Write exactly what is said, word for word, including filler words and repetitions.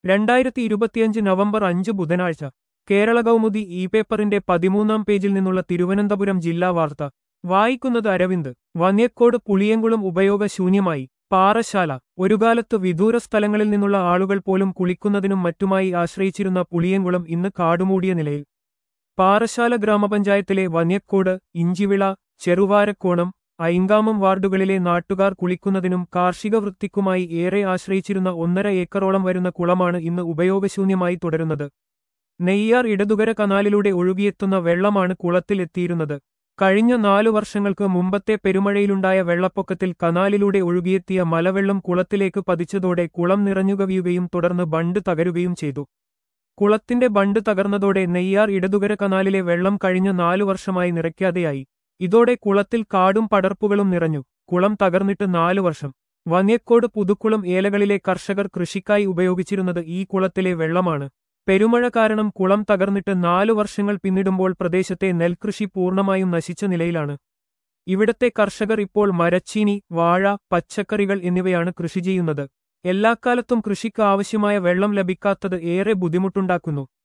രണ്ടായിരത്തി ഇരുപത്തിയഞ്ച് നവംബർ അഞ്ച് ബുധനാഴ്ച കേരള കൗമുദി ഇ പേപ്പറിന്റെ പതിമൂന്നാം പേജിൽ നിന്നുള്ള തിരുവനന്തപുരം ജില്ലാ വാർത്ത വായിക്കുന്നത് അരവിന്ദ്. വന്യക്കോട് പുളിയങ്കുളം ഉപയോഗശൂന്യമായി. പാറശാല. ഒരുകാലത്ത് വിദൂര സ്ഥലങ്ങളിൽ നിന്നുള്ള ആളുകൾ പോലും കുളിക്കുന്നതിനും മറ്റുമായി ആശ്രയിച്ചിരുന്ന പുളിയങ്കുളം ഇന്ന് കാടുമൂടിയ നിലയിൽ. പാറശാല ഗ്രാമപഞ്ചായത്തിലെ വന്യക്കോട്, ഇഞ്ചിവിള, ചെറുവാരക്കോണം, ഐങ്കാമം വാർഡുകളിലെ നാട്ടുകാർ കുളിക്കുന്നതിനും കാർഷിക വൃത്തിക്കുമായി ഏറെ ആശ്രയിച്ചിരുന്ന ഒന്നര ഏക്കറോളം വരുന്ന കുളമാണ് ഇന്ന് ഉപയോഗശൂന്യമായി തുടരുന്നത്. നെയ്യാർ ഇടതുകര കനാലിലൂടെ ഒഴുകിയെത്തുന്ന വെള്ളമാണ് കുളത്തിൽ എത്തിയിരുന്നത്. കഴിഞ്ഞ നാലു വർഷങ്ങൾക്ക് മുമ്പത്തെ പെരുമഴയിലുണ്ടായ വെള്ളപ്പൊക്കത്തിൽ കനാലിലൂടെ ഒഴുകിയെത്തിയ മലവെള്ളം കുളത്തിലേക്ക് പതിച്ചതോടെ കുളം നിറഞ്ഞുകവിയുകയും തുടർന്ന് ബണ്ട് തകരുകയും ചെയ്തു. കുളത്തിന്റെ ബണ്ട് തകർന്നതോടെ നെയ്യാർ ഇടതുകര കനാലിലെ വെള്ളം കഴിഞ്ഞ നാലു വർഷമായി നിറയ്ക്കാതെയായി. ഇതോടെ കുളത്തിൽ കാടും പടർപ്പുകളും നിറഞ്ഞു. കുളം തകർന്നിട്ട് നാലു വർഷം. വന്യക്കോട് പുതുക്കുളം ഏലകളിലെ കർഷകർ കൃഷിക്കായി ഉപയോഗിച്ചിരുന്നത് ഈ കുളത്തിലെ വെള്ളമാണ്. പെരുമഴ കാരണം കുളം തകർന്നിട്ട് നാലു വർഷങ്ങൾ പിന്നിടുമ്പോൾ പ്രദേശത്തെ നെൽകൃഷി പൂർണ്ണമായും നശിച്ച നിലയിലാണ്. ഇവിടത്തെ കർഷകർ ഇപ്പോൾ മരച്ചീനി, വാഴ, പച്ചക്കറികൾ എന്നിവയാണ് കൃഷി ചെയ്യുന്നത്. എല്ലാക്കാലത്തും കൃഷിക്ക് ആവശ്യമായ വെള്ളം ലഭിക്കാത്തത് ഏറെ ബുദ്ധിമുട്ടുണ്ടാക്കുന്നു.